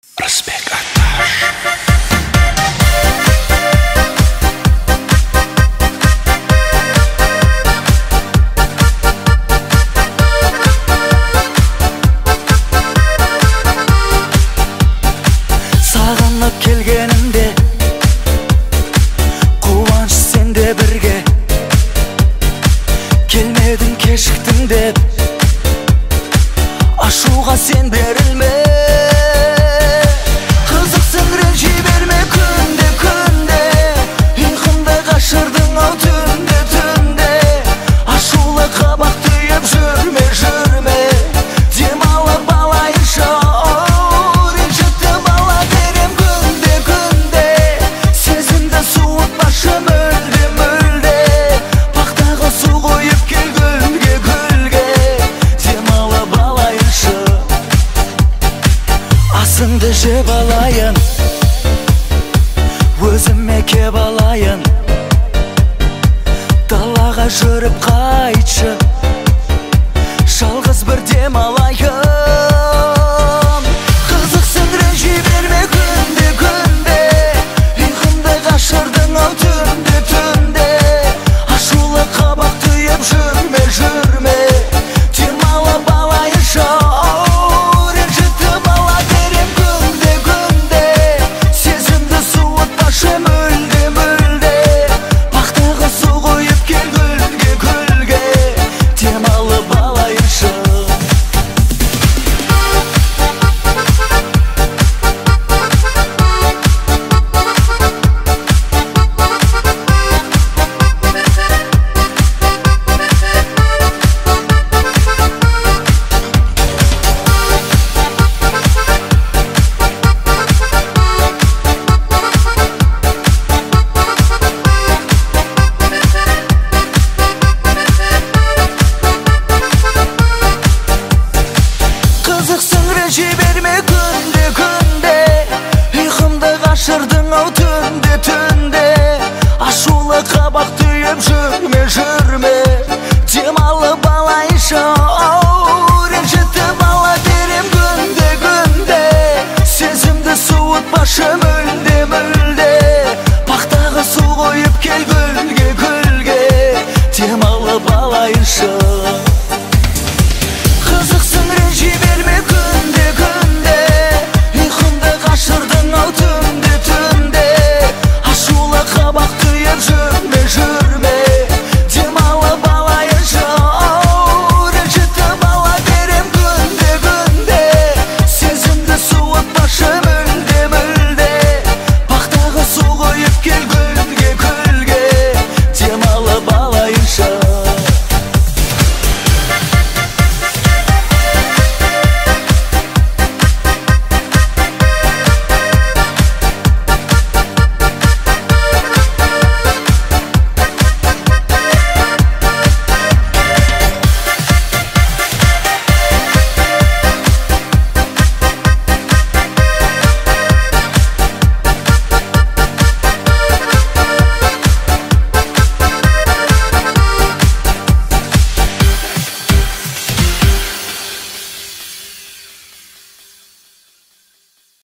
Respect Atash. Sağınıp kelgenimde Kuvанч sende birge Kelmedin kешіктің деп Ашуға sen берілме Қызықсың ренжи берме күнде күнде Ұйқымды қашырдың ау түнде түнде Ашулы қабақ түйіп жүрме жүрме Демалып алайыншы ренжітті бала берем күнде күнде Сезімді суытпашы мүлде мүлде Бақтағы су қойып кел гүлге гүлге Демалып алайыншы Асыңды жеп алайын Өзіме кеп алайын Далаға жүріп қайтшы Жалғыз бір дем алайын Қызықсың ренжи берме күнде күнде Ұйқымды қашырдың ау түнде түнде Ашулы қабақ түйіп жүрме жүрме Демалып алайыншы ренжітті бала берем күнде күнде Сезімді суытпашы мүлде мүлде Бақтағы су қойып кел гүлге гүлге Демалып алайыншы Қызықсың ренжи берме күнде күнде Ұйқымды қашырдың ау түнде түнде Ашулы қабақ түйіп жүрме жүрме Демалып алайыншы